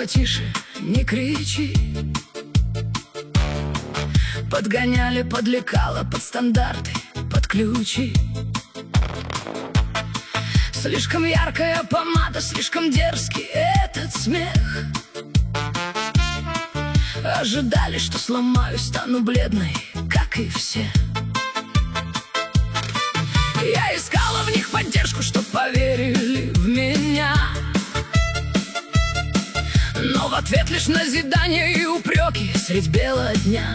потише, не кричи. Подгоняли под лекало, под стандарты, под ключи. Слишком яркая помада, слишком дерзкий этот смех. Ожидали, что сломаюсь, стану бледной, как и все. Я искала в них поддержку, чтоб поверили в меня, но в ответ лишь назидание и упреки средь бела дня.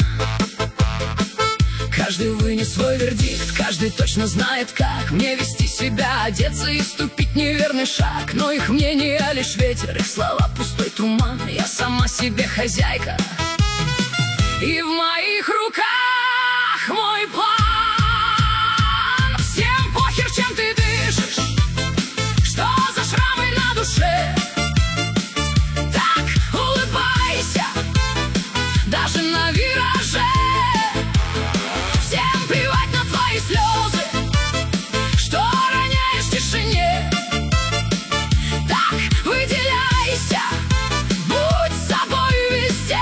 Каждый вынес свой вердикт, каждый точно знает, как мне вести себя, одеться и ступить неверный шаг. Но их мнение лишь ветер, их слова пустой туман. Я сама себе хозяйка, и в моих руках мой план. Всем похер, чем ты дышишь, что за шрамы на душе. Так улыбайся, даже на вираже. Всем плевать на твои слезы, что роняешь в тишине. Так выделяйся, будь собой везде.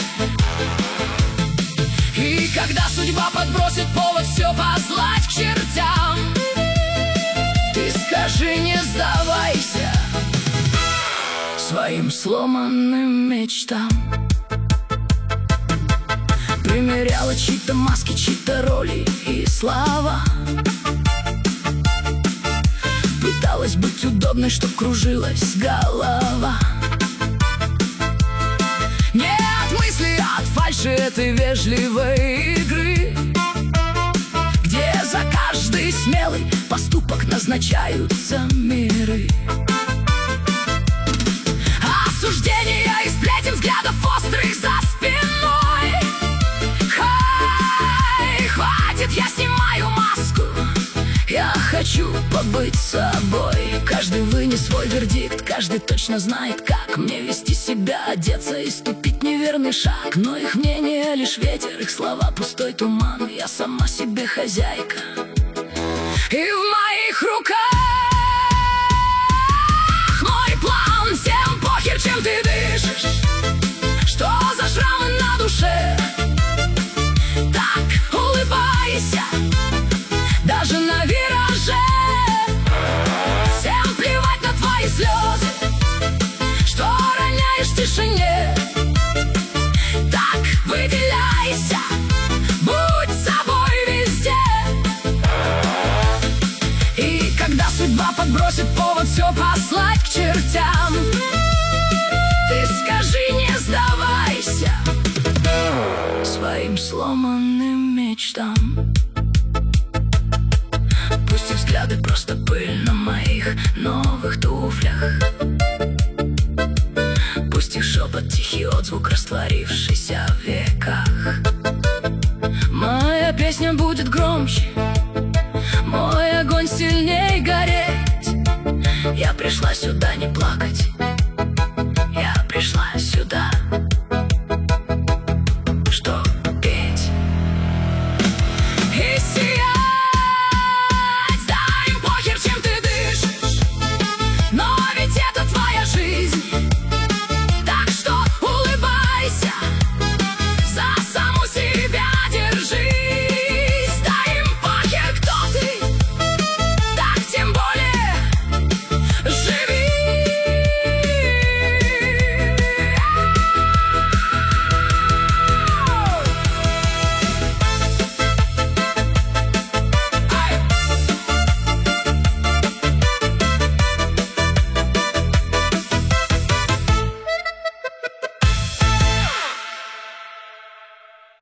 И когда судьба подбросит повод все послать к чертям, ты скажи, не сдавайся своим сломанным мечтам. Примеряла чьи-то маски, чьи-то роли и слова. Пыталась быть удобной, чтоб кружилась голова. Нет мысли от фальши этой вежливой игры, где за каждый смелый поступок назначаются миры. Осуждения и сплетен, взглядов острых за спиной. Хватит, я снимаю маску, я хочу побыть собой. Каждый вынес свой вердикт, каждый точно знает, как мне вести себя, одеться и ступить неверный шаг. Но их мнение лишь ветер, их слова пустой туман. Я сама себе хозяйка, и в моих руках мой план. Всем похер, чем ты дышишь, что за шрамы на душе. Так улыбайся, даже на вираже. Всем плевать на твои слезы, что роняешь в тишине. Так выделяйся, будь собой везде. И когда судьба подбросит повод все послать к чертям, ты скажи, не сдавайся своим сломанным мечтам. Пусть их взгляды просто пыль на моих новых туфлях. Пусть их шепот тихий отзвук, растворившийся в веках. Моя песня будет громче, мой огонь сильней гореть. Я пришла сюда не плакать,